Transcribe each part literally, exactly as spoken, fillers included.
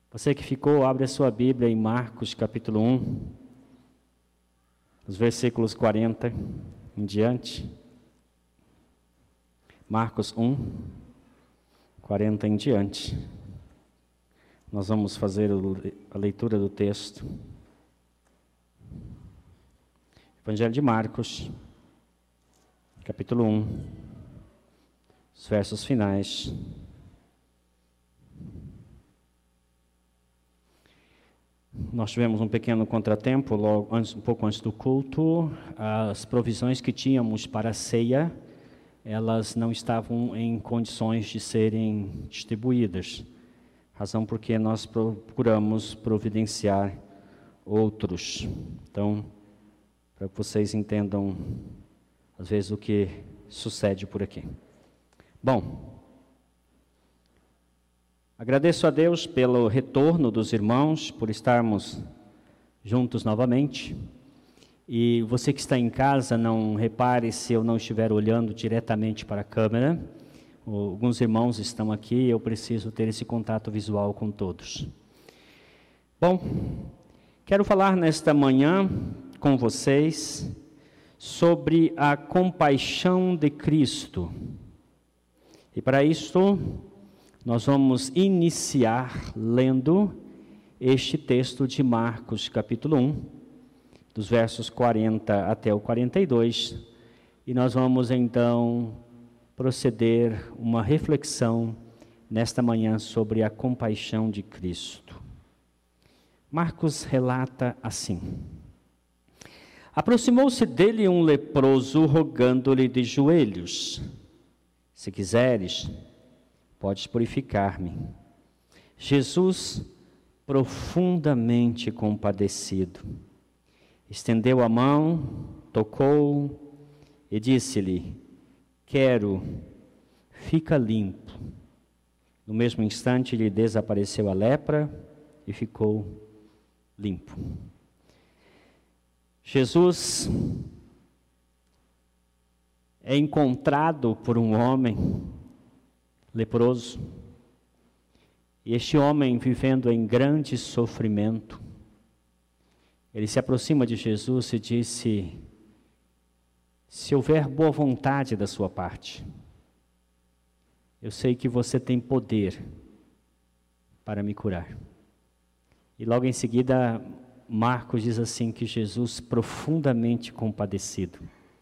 Você que ficou, abre a sua Bíblia em Marcos capítulo um, os versículos quarenta em diante. Marcos um, quarenta em diante. Nós vamos fazer a leitura do texto. Evangelho de Marcos, capítulo um, os versos finais. Nós tivemos um pequeno contratempo, logo antes, um pouco antes do culto. As provisões que tínhamos para a ceia, elas não estavam em condições de serem distribuídas. Razão porque nós procuramos providenciar outros. Então, para que vocês entendam, às vezes, o que sucede por aqui. Bom, agradeço a Deus pelo retorno dos irmãos, por estarmos juntos novamente. E você que está em casa, não repare se eu não estiver olhando diretamente para a câmera. Alguns irmãos estão aqui, eu preciso ter esse contato visual com todos. Bom, quero falar nesta manhã com vocês sobre a compaixão de Cristo. E para isto, nós vamos iniciar lendo este texto de Marcos, capítulo um, dos versos quarenta até o quarenta e dois, e nós vamos então proceder uma reflexão nesta manhã sobre a compaixão de Cristo. Marcos relata assim: aproximou-se dele um leproso, rogando-lhe de joelhos: se quiseres, podes purificar-me. Jesus, profundamente compadecido, estendeu a mão, tocou e disse-lhe: quero, fica limpo. No mesmo instante lhe desapareceu a lepra e ficou limpo. Jesus é encontrado por um homem leproso, e este homem, vivendo em grande sofrimento, ele se aproxima de Jesus e disse: se houver boa vontade da sua parte, eu sei que você tem poder para me curar. E logo em seguida, Marcos diz assim que Jesus, profundamente compadecido,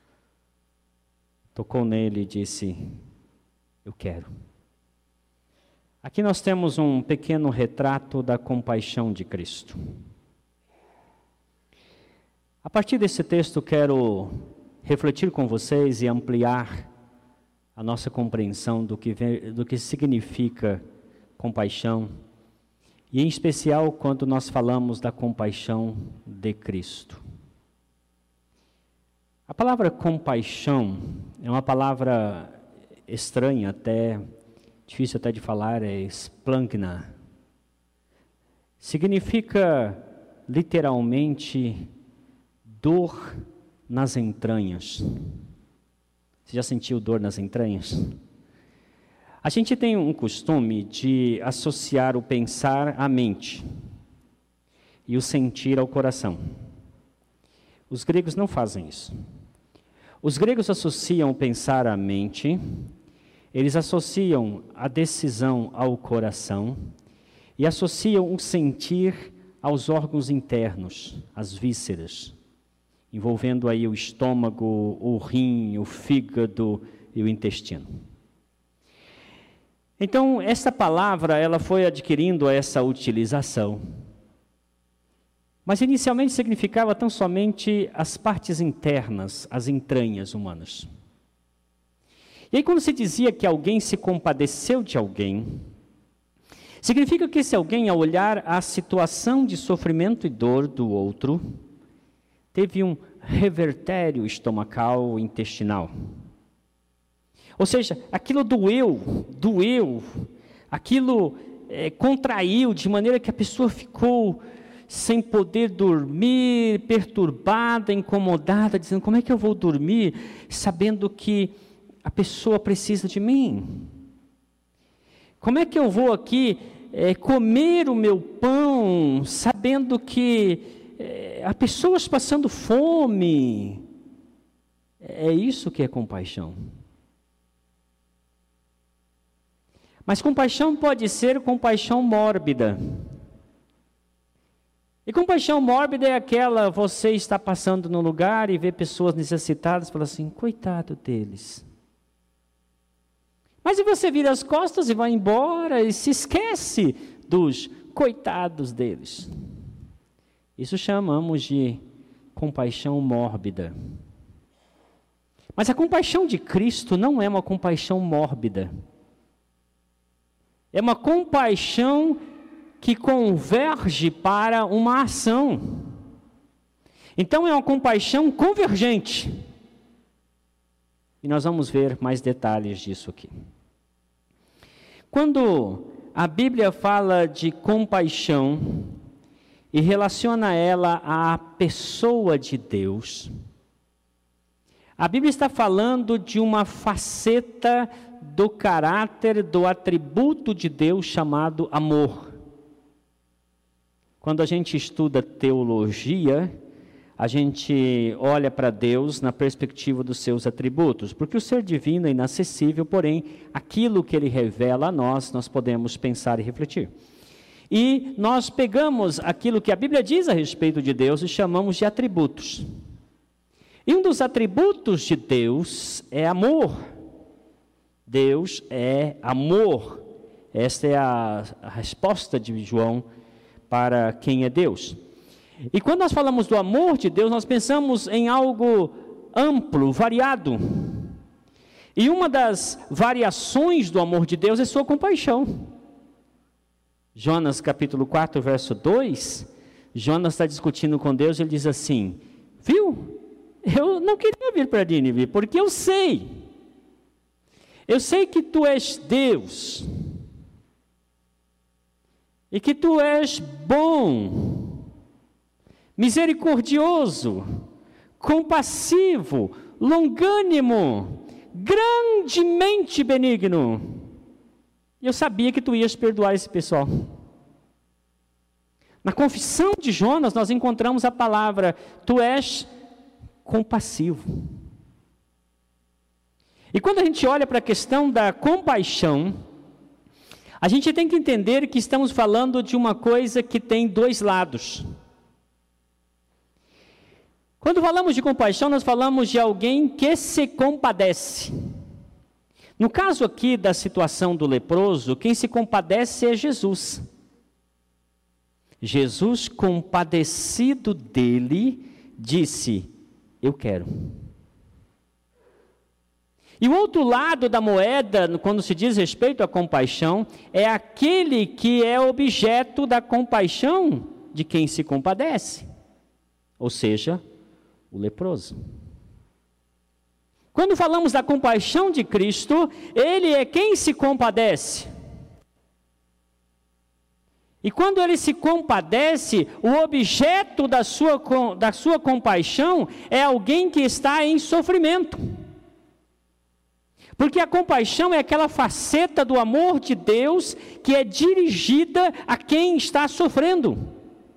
tocou nele e disse: eu quero. Aqui nós temos um pequeno retrato da compaixão de Cristo. A partir desse texto, quero refletir com vocês e ampliar a nossa compreensão do que, do que significa compaixão, e em especial quando nós falamos da compaixão de Cristo. A palavra compaixão é uma palavra estranha, até difícil até de falar, é splankna. Significa literalmente dor nas entranhas. Você já sentiu dor nas entranhas? A gente tem um costume de associar o pensar à mente e o sentir ao coração. Os gregos não fazem isso. Os gregos associam o pensar à mente, eles associam a decisão ao coração e associam o sentir aos órgãos internos, às vísceras, envolvendo aí o estômago, o rim, o fígado e o intestino. Então, essa palavra, ela foi adquirindo essa utilização. Mas inicialmente significava tão somente as partes internas, as entranhas humanas. E aí quando se dizia que alguém se compadeceu de alguém, significa que esse alguém, ao olhar a situação de sofrimento e dor do outro, teve um revertério estomacal, intestinal. Ou seja, aquilo doeu, doeu, aquilo é, contraiu de maneira que a pessoa ficou sem poder dormir, perturbada, incomodada, dizendo: como é que eu vou dormir sabendo que a pessoa precisa de mim? Como é que eu vou aqui é, comer o meu pão, sabendo que é, há pessoas passando fome. É isso que é compaixão. Mas compaixão pode ser compaixão mórbida. E compaixão mórbida é aquela, você está passando no lugar e vê pessoas necessitadas e fala assim, coitado deles. Mas e você vira as costas e vai embora e se esquece dos coitados deles. Isso chamamos de compaixão mórbida. Mas a compaixão de Cristo não é uma compaixão mórbida. É uma compaixão que converge para uma ação. Então é uma compaixão convergente. E nós vamos ver mais detalhes disso aqui. Quando a Bíblia fala de compaixão e relaciona ela à pessoa de Deus, a Bíblia está falando de uma faceta do caráter, do atributo de Deus chamado amor. Quando a gente estuda teologia, a gente olha para Deus na perspectiva dos seus atributos, porque o ser divino é inacessível, porém, aquilo que ele revela a nós, nós podemos pensar e refletir. E nós pegamos aquilo que a Bíblia diz a respeito de Deus e chamamos de atributos. E um dos atributos de Deus é amor. Deus é amor. Esta é a, a resposta de João para quem é Deus. E quando nós falamos do amor de Deus, nós pensamos em algo amplo, variado. E uma das variações do amor de Deus é sua compaixão. Jonas capítulo quatro, verso dois, Jonas está discutindo com Deus e ele diz assim, viu, eu não queria vir para Nínive, porque eu sei, eu sei que tu és Deus, e que tu és bom, misericordioso, compassivo, longânimo, grandemente benigno. E eu sabia que tu ias perdoar esse pessoal. Na confissão de Jonas, nós encontramos a palavra, tu és compassivo. E quando a gente olha para a questão da compaixão, a gente tem que entender que estamos falando de uma coisa que tem dois lados. Quando falamos de compaixão, nós falamos de alguém que se compadece. No caso aqui da situação do leproso, quem se compadece é Jesus. Jesus, compadecido dele, disse, eu quero. E o outro lado da moeda, quando se diz respeito à compaixão, é aquele que é objeto da compaixão de quem se compadece. Ou seja, o leproso. Quando falamos da compaixão de Cristo, Ele é quem se compadece. E quando Ele se compadece, o objeto da sua, da sua compaixão é alguém que está em sofrimento. Porque a compaixão é aquela faceta do amor de Deus que é dirigida a quem está sofrendo.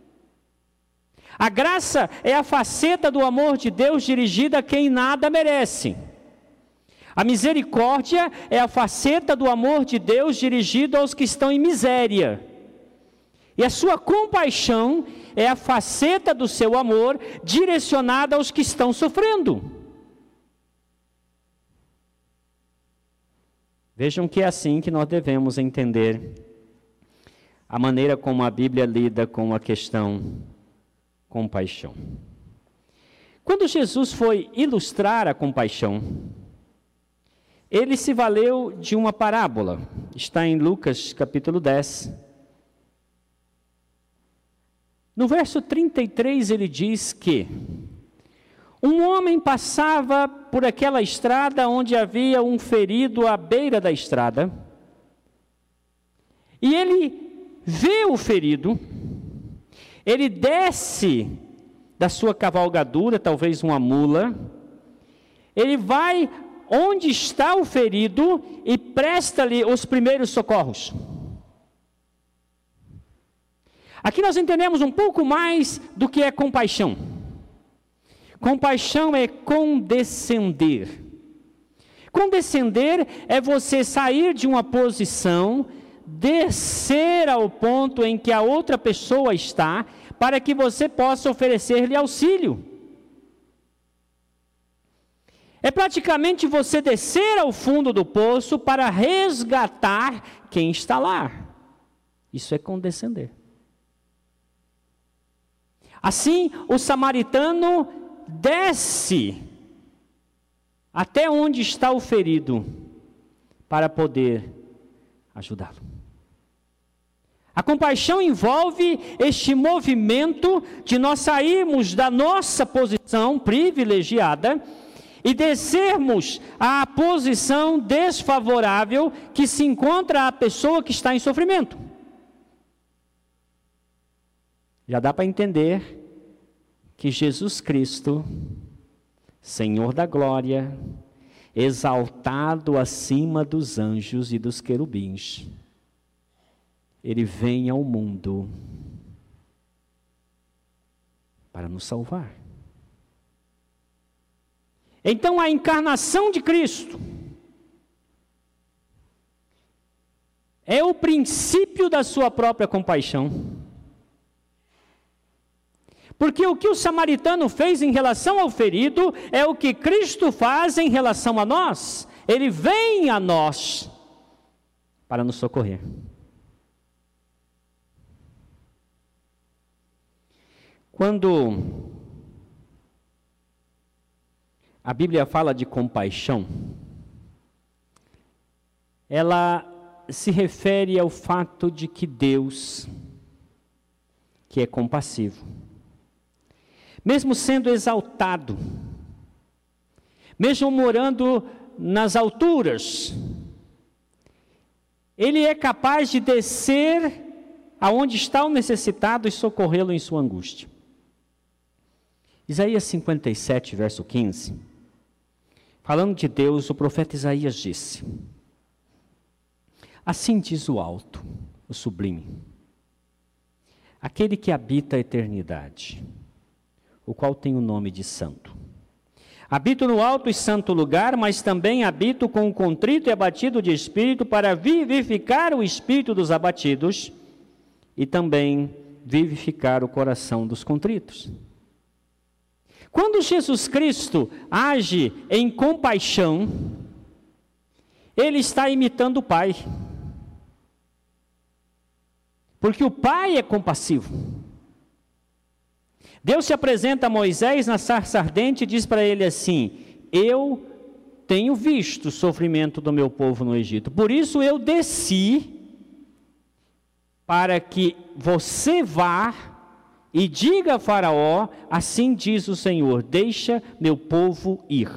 A graça é a faceta do amor de Deus dirigida a quem nada merece. A misericórdia é a faceta do amor de Deus dirigido aos que estão em miséria. E a sua compaixão é a faceta do seu amor direcionada aos que estão sofrendo. Vejam que é assim que nós devemos entender a maneira como a Bíblia lida com a questão compaixão. Quando Jesus foi ilustrar a compaixão, ele se valeu de uma parábola. Está em Lucas capítulo dez. No verso trinta e três ele diz que um homem passava por aquela estrada onde havia um ferido à beira da estrada, e ele vê o ferido, ele desce da sua cavalgadura, talvez uma mula, ele vai onde está o ferido e presta-lhe os primeiros socorros. Aqui nós entendemos um pouco mais do que é compaixão. Compaixão é condescender. Condescender é você sair de uma posição, descer ao ponto em que a outra pessoa está, para que você possa oferecer-lhe auxílio. É praticamente você descer ao fundo do poço para resgatar quem está lá. Isso é condescender. Assim, o samaritano desce até onde está o ferido para poder ajudá-lo. A compaixão envolve este movimento de nós sairmos da nossa posição privilegiada e descermos à posição desfavorável que se encontra a pessoa que está em sofrimento. Já dá para entender que Jesus Cristo, Senhor da glória, exaltado acima dos anjos e dos querubins, Ele vem ao mundo para nos salvar. Então a encarnação de Cristo é o princípio da sua própria compaixão. Porque o que o samaritano fez em relação ao ferido é o que Cristo faz em relação a nós. Ele vem a nós para nos socorrer. Quando a Bíblia fala de compaixão, ela se refere ao fato de que Deus, que é compassivo, mesmo sendo exaltado, mesmo morando nas alturas, Ele é capaz de descer aonde está o necessitado e socorrê-lo em sua angústia. Isaías cinquenta e sete, verso quinze, falando de Deus, o profeta Isaías disse: assim diz o alto, o sublime, aquele que habita a eternidade, o qual tem o nome de santo. Habito no alto e santo lugar, mas também habito com o contrito e abatido de espírito, para vivificar o espírito dos abatidos e também vivificar o coração dos contritos. Quando Jesus Cristo age em compaixão, Ele está imitando o Pai. Porque o Pai é compassivo. Deus se apresenta a Moisés na sarça ardente e diz para ele assim: eu tenho visto o sofrimento do meu povo no Egito, por isso eu desci para que você vá e diga a Faraó, assim diz o Senhor, deixa meu povo ir.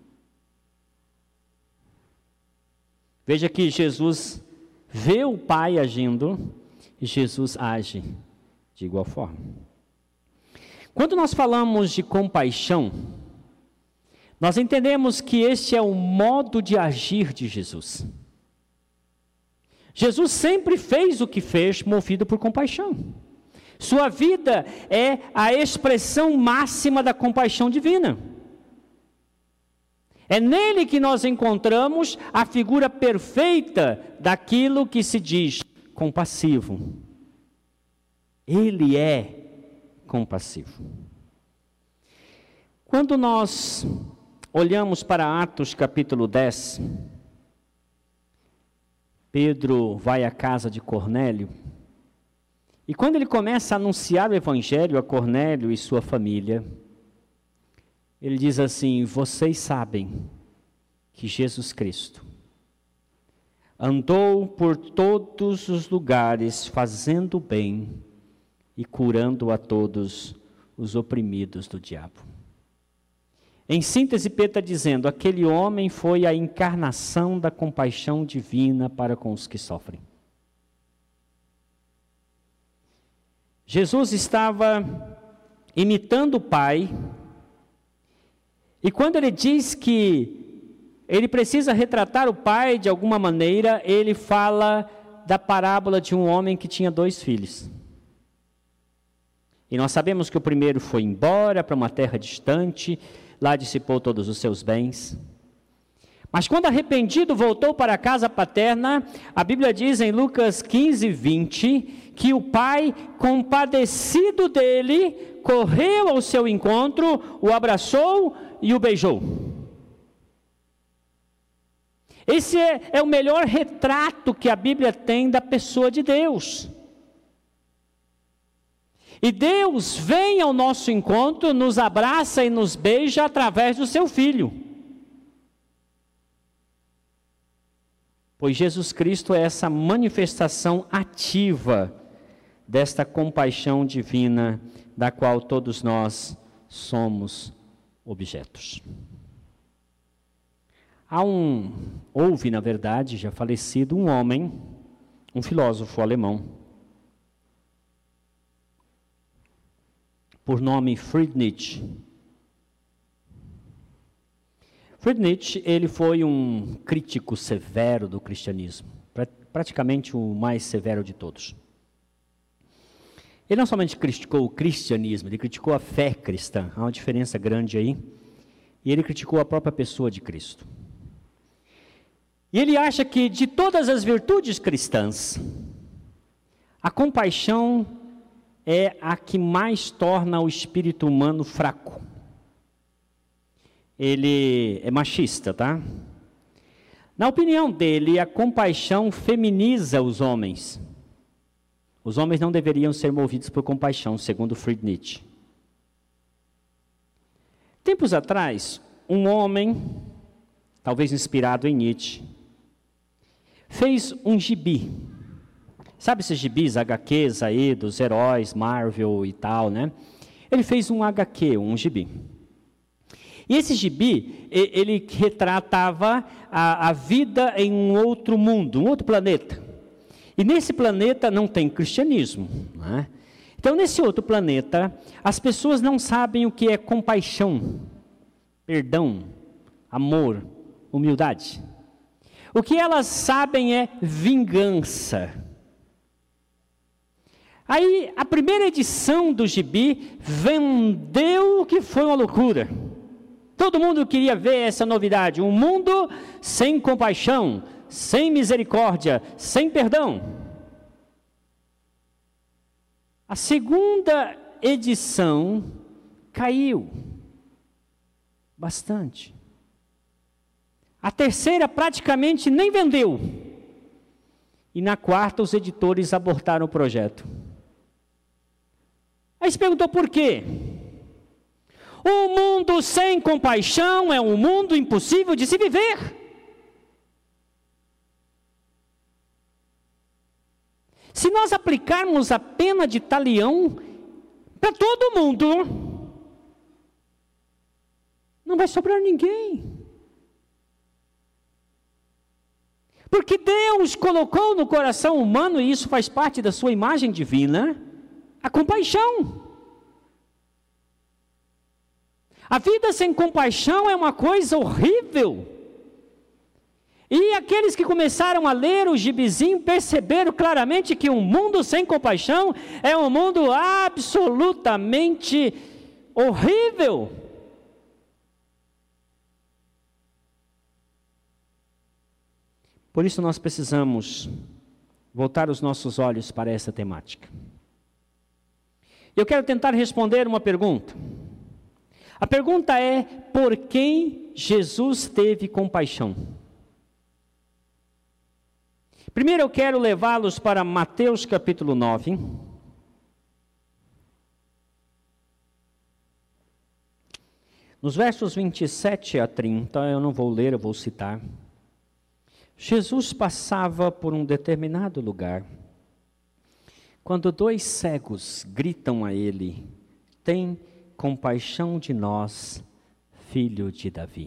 Veja que Jesus vê o Pai agindo e Jesus age de igual forma. Quando nós falamos de compaixão, nós entendemos que este é o modo de agir de Jesus. Jesus sempre fez o que fez movido por compaixão. Sua vida é a expressão máxima da compaixão divina. É nele que nós encontramos a figura perfeita daquilo que se diz compassivo. Ele é compassivo. Quando nós olhamos para Atos capítulo dez, Pedro vai à casa de Cornélio, e quando ele começa a anunciar o evangelho a Cornélio e sua família, ele diz assim: vocês sabem que Jesus Cristo andou por todos os lugares fazendo bem e curando a todos os oprimidos do diabo. Em síntese, Pedro está dizendo: aquele homem foi a encarnação da compaixão divina para com os que sofrem. Jesus estava imitando o Pai, e quando ele diz que ele precisa retratar o Pai de alguma maneira, ele fala da parábola de um homem que tinha dois filhos. E nós sabemos que o primeiro foi embora para uma terra distante, lá dissipou todos os seus bens. Mas quando arrependido voltou para a casa paterna, a Bíblia diz em Lucas quinze, vinte, que o pai, compadecido dele, correu ao seu encontro, o abraçou e o beijou. Esse é, é o melhor retrato que a Bíblia tem da pessoa de Deus. E Deus vem ao nosso encontro, nos abraça e nos beija através do seu Filho. Pois Jesus Cristo é essa manifestação ativa desta compaixão divina, da qual todos nós somos objetos. Há um, houve na verdade, já falecido, um homem, um filósofo alemão, por nome Friedrich Nietzsche. Friedrich Nietzsche, ele foi um crítico severo do cristianismo, pra, praticamente o mais severo de todos. Ele não somente criticou o cristianismo, ele criticou a fé cristã, há uma diferença grande aí, e ele criticou a própria pessoa de Cristo. E ele acha que de todas as virtudes cristãs, a compaixão é a que mais torna o espírito humano fraco. Ele é machista, tá? Na opinião dele, a compaixão feminiza os homens. Os homens não deveriam ser movidos por compaixão, segundo Friedrich Nietzsche. Tempos atrás, um homem, talvez inspirado em Nietzsche, fez um gibi. Sabe esses gibis, agá quês aí, dos heróis, Marvel e tal, né? Ele fez um agá quê, um gibi. E esse gibi, ele retratava a, a vida em um outro mundo, um outro planeta. E nesse planeta não tem cristianismo, né? Então, nesse outro planeta, as pessoas não sabem o que é compaixão, perdão, amor, humildade. O que elas sabem é vingança. Aí, a primeira edição do gibi vendeu que foi uma loucura. Todo mundo queria ver essa novidade, um mundo sem compaixão, sem misericórdia, sem perdão. A segunda edição caiu bastante. A terceira praticamente nem vendeu. E na quarta os editores abortaram o projeto. Aí se perguntou por quê? Um mundo sem compaixão é um mundo impossível de se viver. Se nós aplicarmos a pena de talião para todo mundo, não vai sobrar ninguém. Porque Deus colocou no coração humano, e isso faz parte da sua imagem divina, a compaixão. A vida sem compaixão é uma coisa horrível. E aqueles que começaram a ler o gibizinho perceberam claramente que um mundo sem compaixão é um mundo absolutamente horrível. Por isso nós precisamos voltar os nossos olhos para essa temática. Eu quero tentar responder uma pergunta. A pergunta é: por quem Jesus teve compaixão? Primeiro eu quero levá-los para Mateus capítulo nove. Nos versos vinte e sete a trinta, eu não vou ler, eu vou citar. Jesus passava por um determinado lugar, quando dois cegos gritam a ele: tem compaixão de nós, filho de Davi.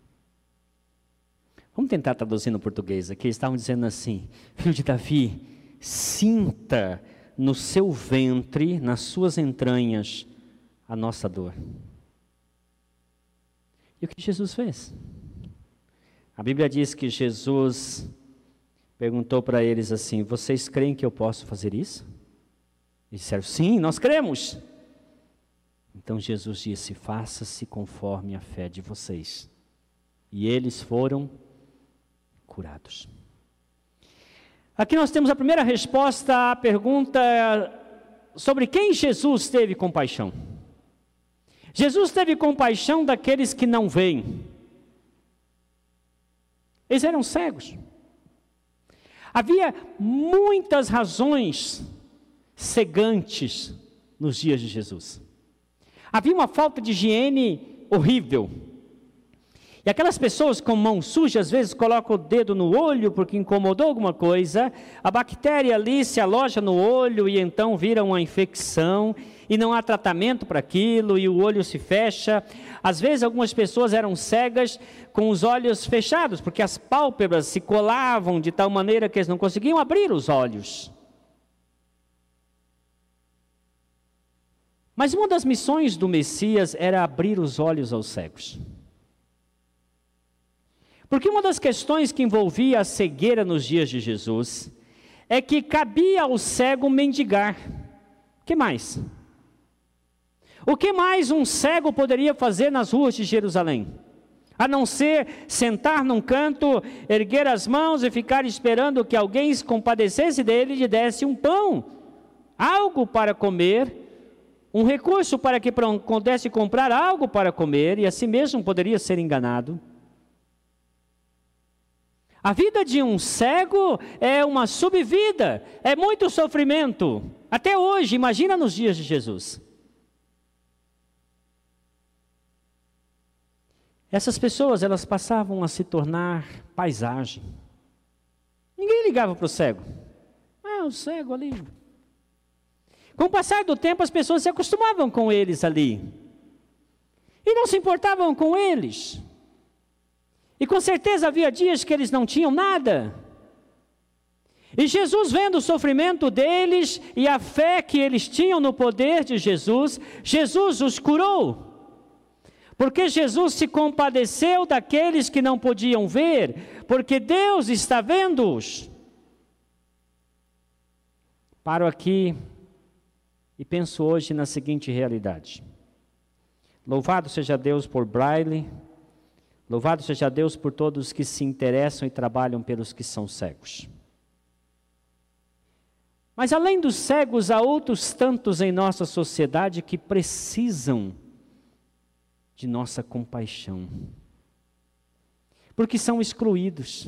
Vamos tentar traduzir no português aqui. Eles estavam dizendo assim: filho de Davi, sinta no seu ventre, nas suas entranhas, a nossa dor. E o que Jesus fez? A Bíblia diz que Jesus perguntou para eles assim: vocês creem que eu posso fazer isso? Eles disseram: sim, nós cremos. Então Jesus disse: faça-se conforme a fé de vocês. E eles foram curados. Aqui nós temos a primeira resposta à pergunta sobre quem Jesus teve compaixão. Jesus teve compaixão daqueles que não veem. Eles eram cegos. Havia muitas razões cegantes nos dias de Jesus. Havia uma falta de higiene horrível. E aquelas pessoas com mãos sujas, às vezes colocam o dedo no olho porque incomodou alguma coisa, a bactéria ali se aloja no olho e então vira uma infecção, e não há tratamento para aquilo, e o olho se fecha. Às vezes algumas pessoas eram cegas com os olhos fechados, porque as pálpebras se colavam de tal maneira que eles não conseguiam abrir os olhos. Mas uma das missões do Messias era abrir os olhos aos cegos. Porque uma das questões que envolvia a cegueira nos dias de Jesus é que cabia ao cego mendigar. O que mais? O que mais um cego poderia fazer nas ruas de Jerusalém? A não ser sentar num canto, erguer as mãos e ficar esperando que alguém se compadecesse dele e lhe desse um pão, algo para comer, um recurso para que pudesse comprar algo para comer, e assim mesmo poderia ser enganado. A vida de um cego é uma subvida, é muito sofrimento. Até hoje, imagina nos dias de Jesus. Essas pessoas, elas passavam a se tornar paisagem. Ninguém ligava para o cego. Ah, o cego ali. Com o passar do tempo, as pessoas se acostumavam com eles ali. E não se importavam com eles. E com certeza havia dias que eles não tinham nada. E Jesus, vendo o sofrimento deles e a fé que eles tinham no poder de Jesus, Jesus os curou. Porque Jesus se compadeceu daqueles que não podiam ver, porque Deus está vendo-os. Paro aqui e penso hoje na seguinte realidade. Louvado seja Deus por Braille. Louvado seja Deus por todos que se interessam e trabalham pelos que são cegos. Mas além dos cegos, há outros tantos em nossa sociedade que precisam de nossa compaixão, porque são excluídos.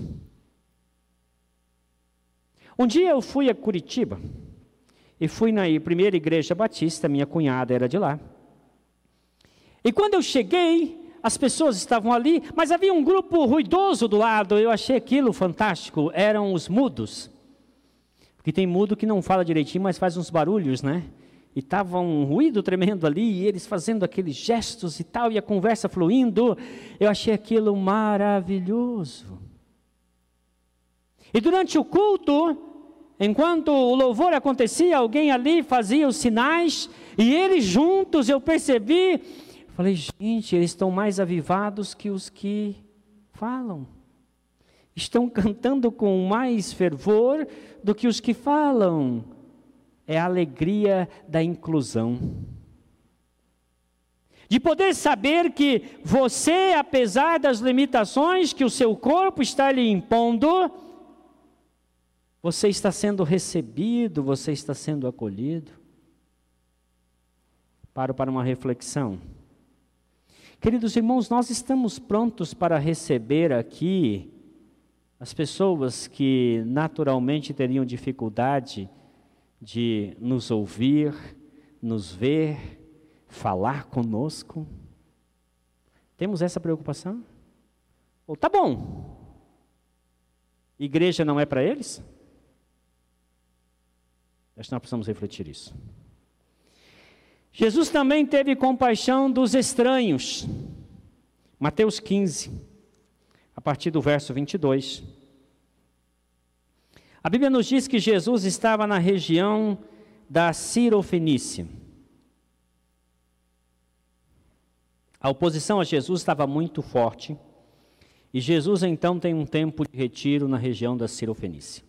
Um dia eu fui a Curitiba, e fui na primeira igreja batista, minha cunhada era de lá. E quando eu cheguei, as pessoas estavam ali, mas havia um grupo ruidoso do lado, eu achei aquilo fantástico, eram os mudos. Porque tem mudo que não fala direitinho, mas faz uns barulhos, né? E estava um ruído tremendo ali, e eles fazendo aqueles gestos e tal, e a conversa fluindo. Eu achei aquilo maravilhoso. E durante o culto, enquanto o louvor acontecia, alguém ali fazia os sinais, e eles juntos, eu percebi, falei, gente, eles estão mais avivados que os que falam. Estão cantando com mais fervor do que os que falam. É a alegria da inclusão. De poder saber que você, apesar das limitações que o seu corpo está lhe impondo, você está sendo recebido, você está sendo acolhido. Paro para uma reflexão. Queridos irmãos, nós estamos prontos para receber aqui as pessoas que naturalmente teriam dificuldade de nos ouvir, nos ver, falar conosco? Temos essa preocupação? Ou tá bom, igreja não é para eles? Acho que nós precisamos refletir isso. Jesus também teve compaixão dos estranhos. Mateus quinze, a partir do verso vinte e dois. A Bíblia nos diz que Jesus estava na região da Cirofenícia. A oposição a Jesus estava muito forte, e Jesus então tem um tempo de retiro na região da Cirofenícia.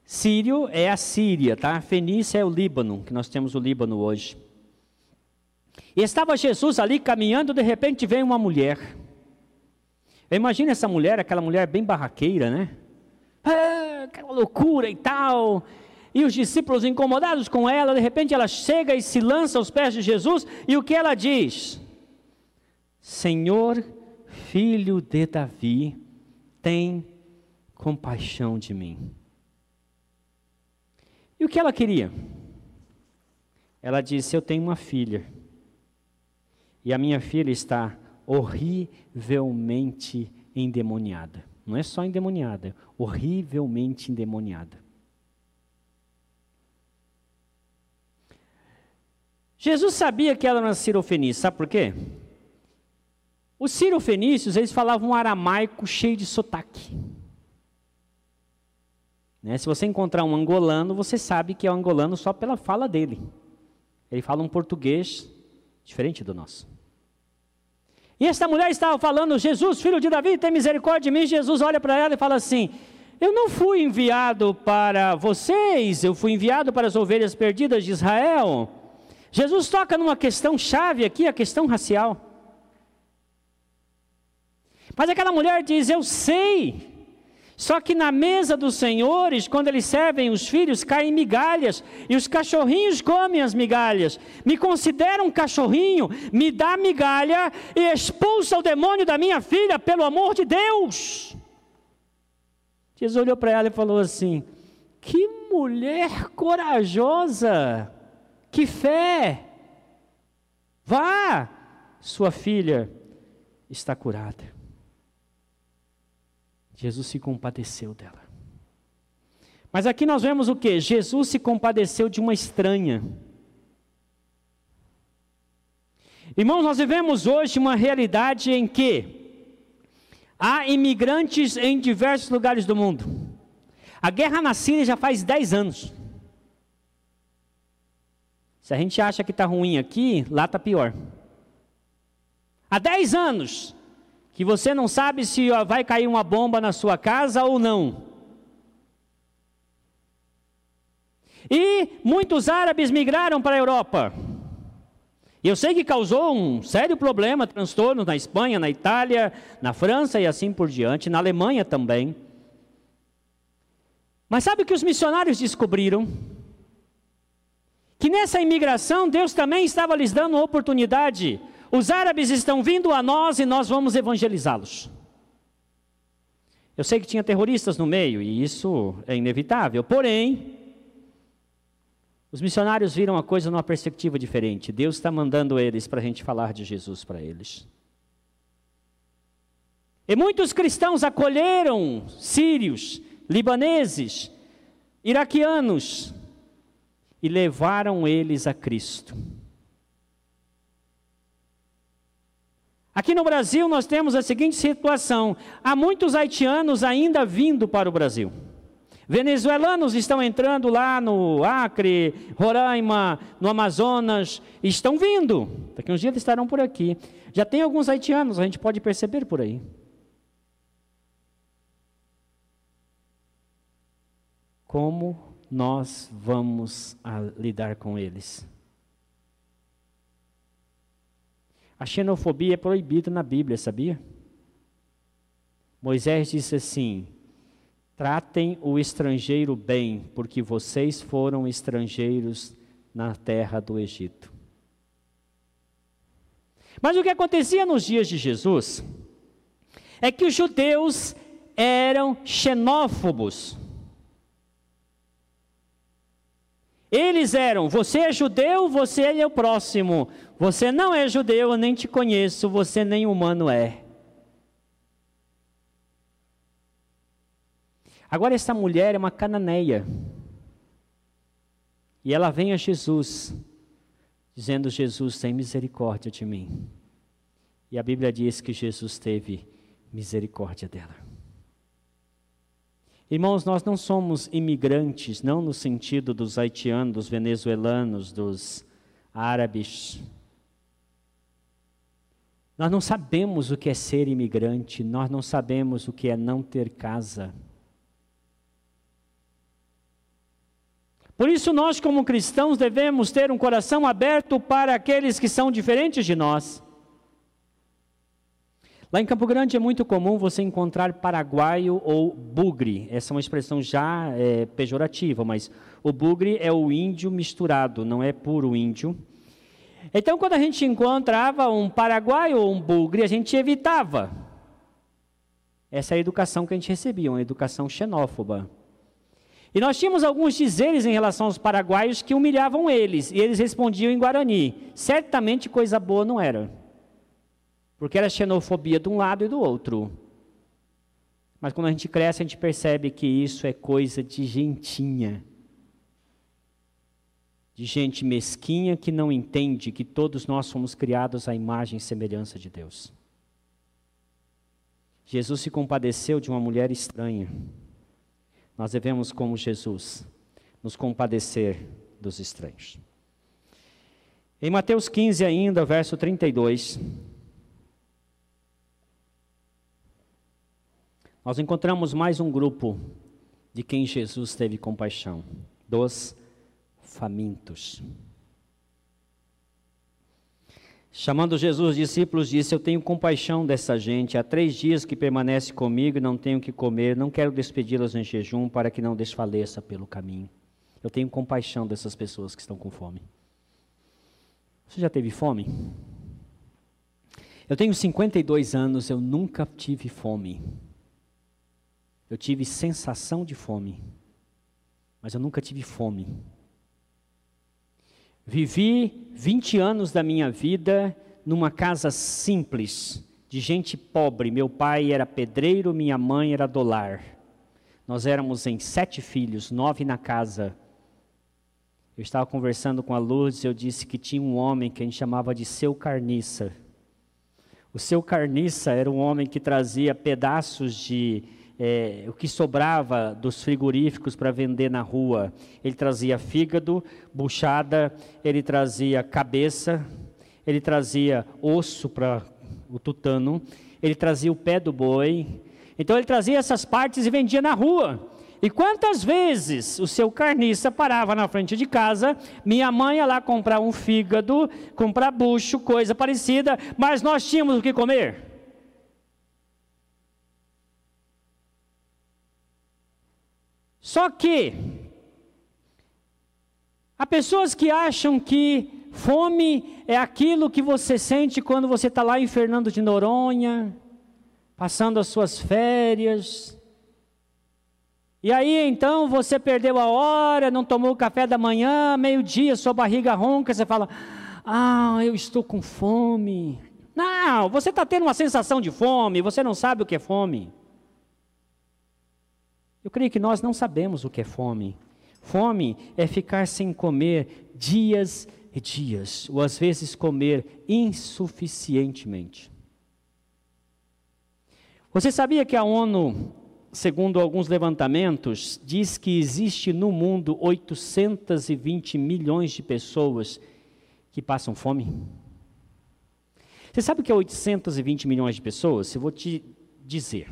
Sírio é a Síria, tá? Fenícia é o Líbano, que nós temos o Líbano hoje. E estava Jesus ali caminhando, de repente veio uma mulher. Imagina essa mulher, aquela mulher bem barraqueira, né? Ah, aquela loucura e tal. E os discípulos incomodados com ela, de repente ela chega e se lança aos pés de Jesus. E o que ela diz? Senhor, filho de Davi, tem compaixão de mim. E o que ela queria? Ela disse, eu tenho uma filha. E a minha filha está horrivelmente endemoniada. Não é só endemoniada, horrivelmente endemoniada. Jesus sabia que ela era uma cirofenícia, sabe por quê? Os cirofenícios, eles falavam um aramaico cheio de sotaque. Né? Se você encontrar um angolano, você sabe que é um angolano só pela fala dele. Ele fala um português diferente do nosso. E essa mulher estava falando, Jesus, filho de Davi, tem misericórdia de mim. Jesus olha para ela e fala assim, eu não fui enviado para vocês, eu fui enviado para as ovelhas perdidas de Israel. Jesus toca numa questão chave aqui, a questão racial. Mas aquela mulher diz, eu sei, só que na mesa dos senhores, quando eles servem os filhos, caem migalhas, e os cachorrinhos comem as migalhas. Me considera um cachorrinho, me dá migalha e expulsa o demônio da minha filha, pelo amor de Deus. Jesus olhou para ela e falou assim, que mulher corajosa, que fé, vá, sua filha está curada. Jesus se compadeceu dela. Mas aqui nós vemos o que? Jesus se compadeceu de uma estranha. Irmãos, nós vivemos hoje uma realidade em que há imigrantes em diversos lugares do mundo. A guerra na Síria já faz dez anos. Se a gente acha que está ruim aqui, lá está pior. Há dez anos que você não sabe se vai cair uma bomba na sua casa ou não. E muitos árabes migraram para a Europa. Eu sei que causou um sério problema, transtorno na Espanha, na Itália, na França e assim por diante, na Alemanha também. Mas sabe o que os missionários descobriram? Que nessa imigração Deus também estava lhes dando oportunidade. Os árabes estão vindo a nós e nós vamos evangelizá-los. Eu sei que tinha terroristas no meio e isso é inevitável, porém, os missionários viram a coisa numa perspectiva diferente. Deus está mandando eles para a gente falar de Jesus para eles. E muitos cristãos acolheram sírios, libaneses, iraquianos e levaram eles a Cristo. Aqui no Brasil nós temos a seguinte situação, há muitos haitianos ainda vindo para o Brasil. Venezuelanos estão entrando lá no Acre, Roraima, no Amazonas, estão vindo. Daqui uns dias eles estarão por aqui. Já tem alguns haitianos, a gente pode perceber por aí. Como nós vamos a lidar com eles? A xenofobia é proibida na Bíblia, sabia? Moisés disse assim, tratem o estrangeiro bem, porque vocês foram estrangeiros na terra do Egito. Mas o que acontecia nos dias de Jesus é que os judeus eram xenófobos. Eles eram, você é judeu, você é o próximo. Você não é judeu, eu nem te conheço, você nem humano é. Agora essa mulher é uma cananeia. E ela vem a Jesus, dizendo, Jesus, tem misericórdia de mim. E a Bíblia diz que Jesus teve misericórdia dela. Irmãos, nós não somos imigrantes, não no sentido dos haitianos, dos venezuelanos, dos árabes. Nós não sabemos o que é ser imigrante, nós não sabemos o que é não ter casa. Por isso nós como cristãos devemos ter um coração aberto para aqueles que são diferentes de nós. Lá em Campo Grande é muito comum você encontrar paraguaio ou bugre. Essa é uma expressão já é, pejorativa, mas o bugre é o índio misturado, não é puro índio. Então quando a gente encontrava um paraguaio ou um bugre, a gente evitava. Essa é a educação que a gente recebia, uma educação xenófoba. E nós tínhamos alguns dizeres em relação aos paraguaios que humilhavam eles, e eles respondiam em Guarani. Certamente coisa boa não era, porque era xenofobia de um lado e do outro. Mas quando a gente cresce, a gente percebe que isso é coisa de gentinha, de gente mesquinha que não entende que todos nós fomos criados à imagem e semelhança de Deus. Jesus se compadeceu de uma mulher estranha. Nós devemos, como Jesus, nos compadecer dos estranhos. Em Mateus quinze ainda, verso trinta e dois, nós encontramos mais um grupo de quem Jesus teve compaixão, dos famintos. Chamando Jesus os discípulos, disse: eu tenho compaixão dessa gente, há três dias que permanece comigo e não tenho o que comer, não quero despedi-los em jejum para que não desfaleça pelo caminho. Eu tenho compaixão dessas pessoas que estão com fome. Você já teve fome? Eu tenho cinquenta e dois anos, eu nunca tive fome. Eu tive sensação de fome, mas eu nunca tive fome. Vivi vinte anos da minha vida numa casa simples, de gente pobre. Meu pai era pedreiro, minha mãe era dolar. Nós éramos em sete filhos, nove na casa. Eu estava conversando com a Lourdes, eu disse que tinha um homem que a gente chamava de Seu Carniça. O Seu Carniça era um homem que trazia pedaços de... É, o que sobrava dos frigoríficos para vender na rua. Ele trazia fígado, buchada, ele trazia cabeça, ele trazia osso para o tutano, ele trazia o pé do boi. Então ele trazia essas partes e vendia na rua. E quantas vezes o Seu Carniça parava na frente de casa, minha mãe ia lá comprar um fígado, comprar bucho, coisa parecida, mas nós tínhamos o que comer. Só que há pessoas que acham que fome é aquilo que você sente quando você está lá em Fernando de Noronha, passando as suas férias. E aí então você perdeu a hora, não tomou o café da manhã, meio-dia, sua barriga ronca, você fala: ah, eu estou com fome. Não, você está tendo uma sensação de fome, você não sabe o que é fome. Eu creio que nós não sabemos o que é fome. Fome é ficar sem comer dias e dias, ou às vezes comer insuficientemente. Você sabia que a ONU, segundo alguns levantamentos, diz que existe no mundo oitocentos e vinte milhões de pessoas que passam fome? Você sabe o que é oitocentos e vinte milhões de pessoas? Eu vou te dizer.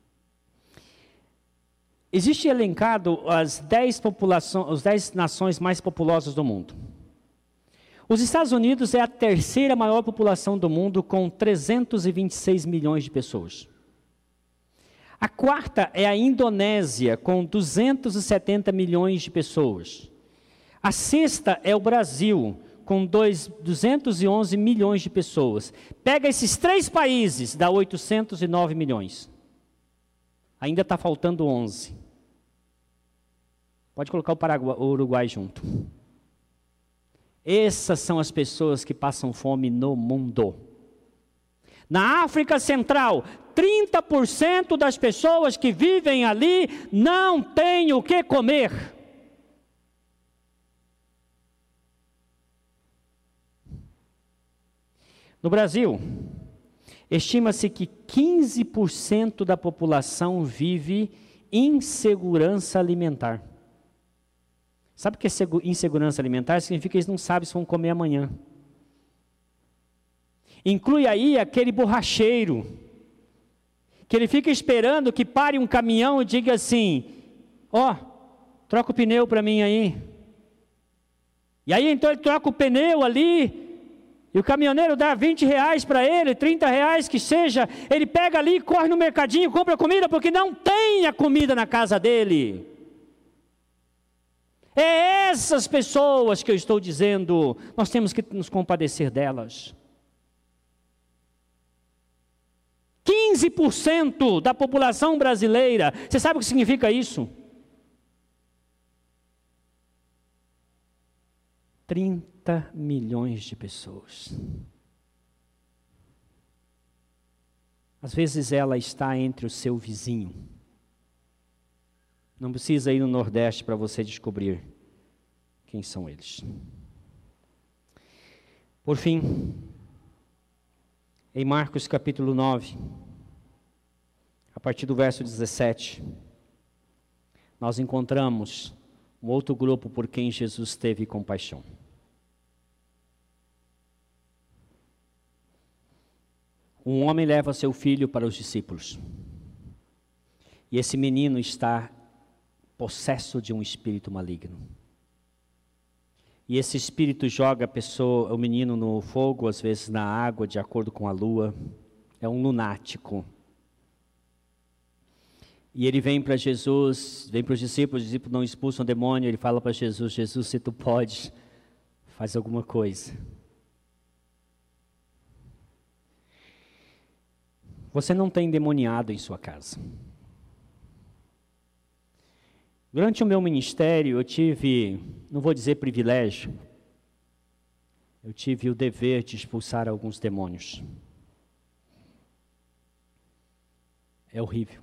Existe elencado as dez populações, as dez nações mais populosas do mundo. Os Estados Unidos é a terceira maior população do mundo, com trezentos e vinte e seis milhões de pessoas. A quarta é a Indonésia, com duzentos e setenta milhões de pessoas. A sexta é o Brasil, com duzentos e onze milhões de pessoas. Pega esses três países, dá oitocentos e nove milhões. Ainda está faltando onze. Pode colocar o, Paraguai, o Uruguai junto. Essas são as pessoas que passam fome no mundo. Na África Central, trinta por cento das pessoas que vivem ali não têm o que comer. No Brasil, estima-se que quinze por cento da população vive insegurança alimentar. Sabe o que é insegurança alimentar? Significa que eles não sabem se vão comer amanhã. Inclui aí aquele borracheiro, que ele fica esperando que pare um caminhão e diga assim: ó, oh, troca o pneu para mim aí. E aí então ele troca o pneu ali, e o caminhoneiro dá vinte reais para ele, trinta reais que seja, ele pega ali, corre no mercadinho, compra comida, porque não tem a comida na casa dele. É essas pessoas que eu estou dizendo, nós temos que nos compadecer delas. quinze por cento da população brasileira, você sabe o que significa isso? trinta milhões de pessoas. Às vezes ela está entre o seu vizinho. Não precisa ir no Nordeste para você descobrir quem são eles. Por fim, em Marcos capítulo nove, a partir do verso dezessete, nós encontramos um outro grupo por quem Jesus teve compaixão. Um homem leva seu filho para os discípulos. E esse menino está possesso de um espírito maligno. E esse espírito joga a pessoa, o menino no fogo, às vezes na água, de acordo com a lua. É um lunático. E ele vem para Jesus, vem para os discípulos, os discípulos não expulsam o demônio, ele fala para Jesus, Jesus, se tu podes, faz alguma coisa. Você não tem endemoniado em sua casa. Durante o meu ministério, eu tive, não vou dizer privilégio, eu tive o dever de expulsar alguns demônios. É horrível.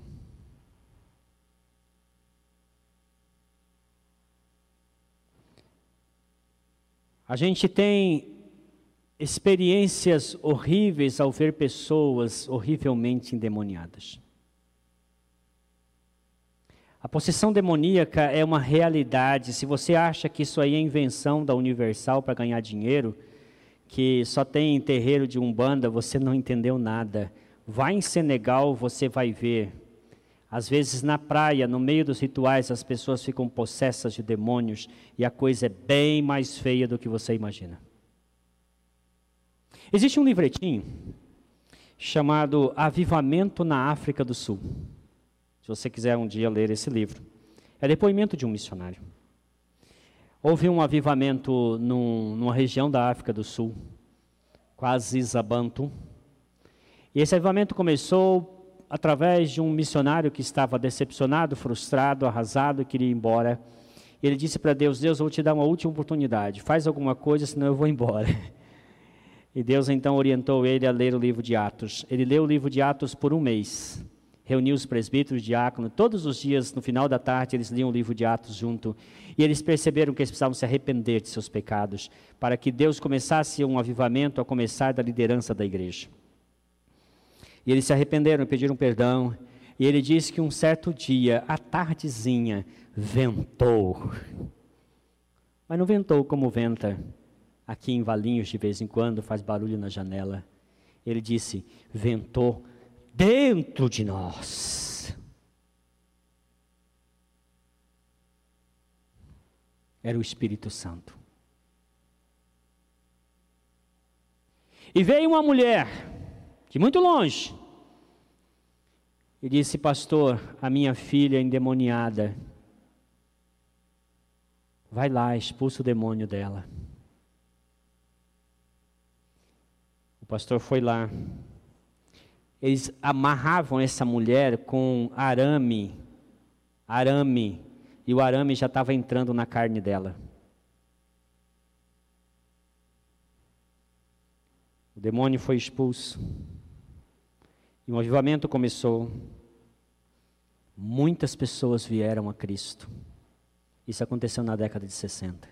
A gente tem experiências horríveis ao ver pessoas horrivelmente endemoniadas. A possessão demoníaca é uma realidade. Se você acha que isso aí é invenção da Universal para ganhar dinheiro, que só tem terreiro de Umbanda, você não entendeu nada. Vai em Senegal, você vai ver. Às vezes na praia, no meio dos rituais, as pessoas ficam possessas de demônios e a coisa é bem mais feia do que você imagina. Existe um livretinho chamado Avivamento na África do Sul. Se você quiser um dia ler esse livro. É depoimento de um missionário. Houve um avivamento num, numa região da África do Sul, quase Zabantu. E esse avivamento começou através de um missionário que estava decepcionado, frustrado, arrasado e queria ir embora. Ele disse para Deus, Deus, eu vou te dar uma última oportunidade, faz alguma coisa, senão eu vou embora. E Deus então orientou ele a ler o livro de Atos. Ele leu o livro de Atos por um mês. Reuniu os presbíteros, diáconos, todos os dias, no final da tarde, eles liam o livro de Atos junto. E eles perceberam que eles precisavam se arrepender de seus pecados, para que Deus começasse um avivamento a começar da liderança da igreja. E eles se arrependeram, pediram perdão. E ele disse que um certo dia, à tardezinha, ventou. Mas não ventou como venta aqui em Valinhos de vez em quando, faz barulho na janela. Ele disse, ventou dentro de nós. Era o Espírito Santo. E veio uma mulher, de muito longe, e disse, pastor, a minha filha é endemoniada. Vai lá, expulsa o demônio dela. O pastor foi lá. Eles amarravam essa mulher com arame, arame, e o arame já estava entrando na carne dela. O demônio foi expulso. E um avivamento começou. Muitas pessoas vieram a Cristo. Isso aconteceu na década de sessenta.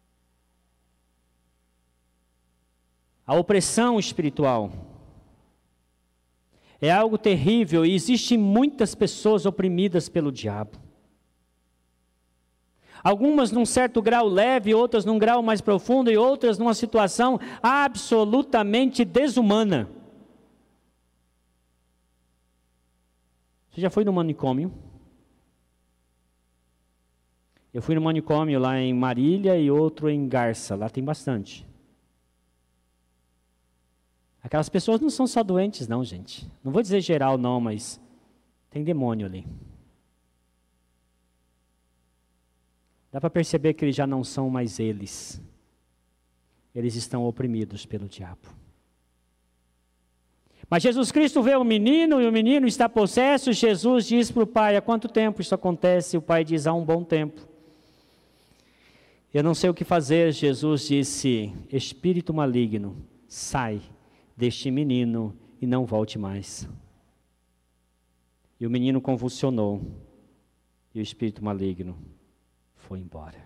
A opressão espiritual é algo terrível e existem muitas pessoas oprimidas pelo diabo. Algumas num certo grau leve, outras num grau mais profundo e outras numa situação absolutamente desumana. Você já foi no manicômio? Eu fui no manicômio lá em Marília e outro em Garça, lá tem bastante. Aquelas pessoas não são só doentes não, gente. Não vou dizer geral não, mas tem demônio ali. Dá para perceber que eles já não são mais eles. Eles estão oprimidos pelo diabo. Mas Jesus Cristo vê o menino e o menino está possesso. Jesus diz para o pai, há quanto tempo isso acontece? O pai diz, há um bom tempo. Eu não sei o que fazer. Jesus disse, espírito maligno, sai deste menino e não volte mais. E o menino convulsionou e o espírito maligno foi embora.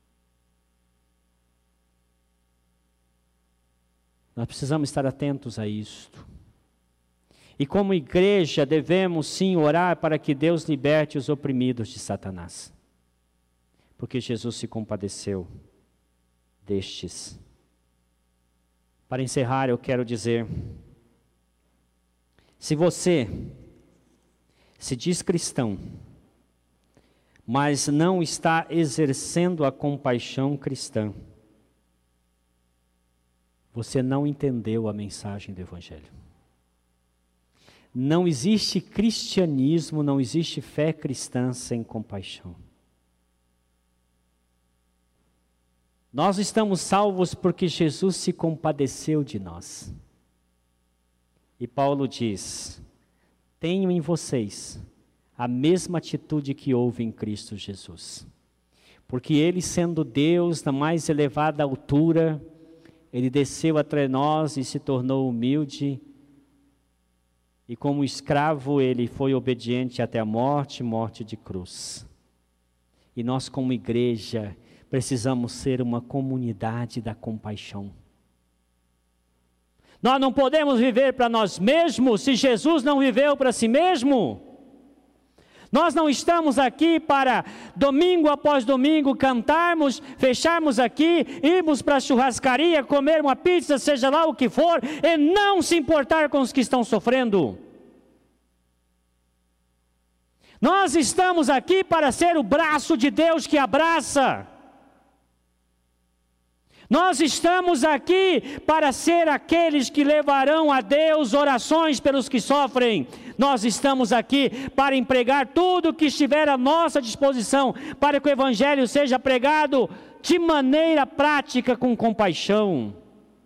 Nós precisamos estar atentos a isto. E como igreja devemos sim orar para que Deus liberte os oprimidos de Satanás. Porque Jesus se compadeceu destes. Para encerrar, eu quero dizer, se você se diz cristão, mas não está exercendo a compaixão cristã, você não entendeu a mensagem do Evangelho. Não existe cristianismo, não existe fé cristã sem compaixão. Nós estamos salvos porque Jesus se compadeceu de nós. E Paulo diz, tenham em vocês a mesma atitude que houve em Cristo Jesus. Porque ele, sendo Deus na mais elevada altura, ele desceu até nós e se tornou humilde. E como escravo, ele foi obediente até a morte, morte de cruz. E nós como igreja precisamos ser uma comunidade da compaixão. Nós não podemos viver para nós mesmos se Jesus não viveu para si mesmo. Nós não estamos aqui para, domingo após domingo, cantarmos, fecharmos aqui, irmos para a churrascaria, comer uma pizza, seja lá o que for, e não se importar com os que estão sofrendo. Nós estamos aqui para ser o braço de Deus que abraça. Nós estamos aqui para ser aqueles que levarão a Deus orações pelos que sofrem. Nós estamos aqui para empregar tudo o que estiver à nossa disposição, para que o Evangelho seja pregado de maneira prática, com compaixão.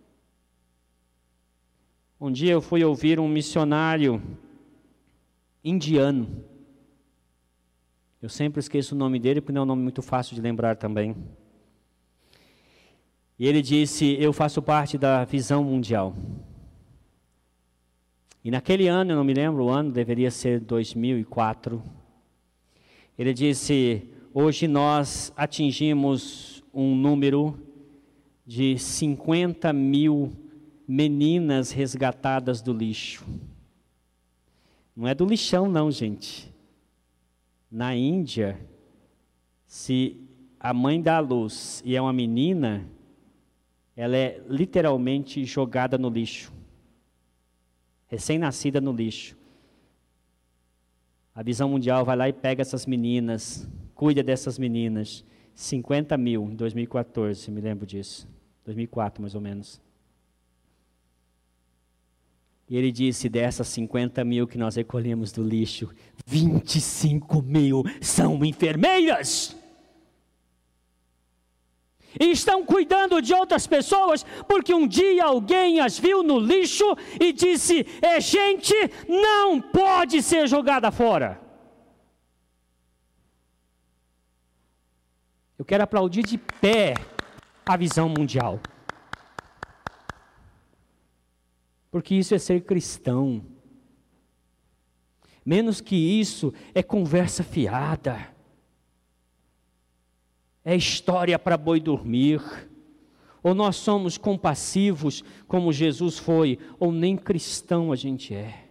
Um dia eu fui ouvir um missionário indiano. Eu sempre esqueço o nome dele, porque não é um nome muito fácil de lembrar também. E ele disse, eu faço parte da visão mundial. E naquele ano, eu não me lembro o ano, deveria ser dois mil e quatro. Ele disse, hoje nós atingimos um número de cinquenta mil meninas resgatadas do lixo. Não é do lixão não, gente. Na Índia, se a mãe dá à luz e é uma menina, ela é literalmente jogada no lixo. Recém-nascida no lixo. A visão mundial vai lá e pega essas meninas, cuida dessas meninas. cinquenta mil em dois mil e quatorze, me lembro disso. dois mil e quatro, mais ou menos. E ele disse, dessas cinquenta mil que nós recolhemos do lixo, vinte e cinco mil são enfermeiras. E estão cuidando de outras pessoas, porque um dia alguém as viu no lixo e disse, é gente, não pode ser jogada fora. Eu quero aplaudir de pé a visão mundial. Porque isso é ser cristão. Menos que isso é conversa fiada. É história para boi dormir. Ou nós somos compassivos como Jesus foi, ou nem cristão a gente é.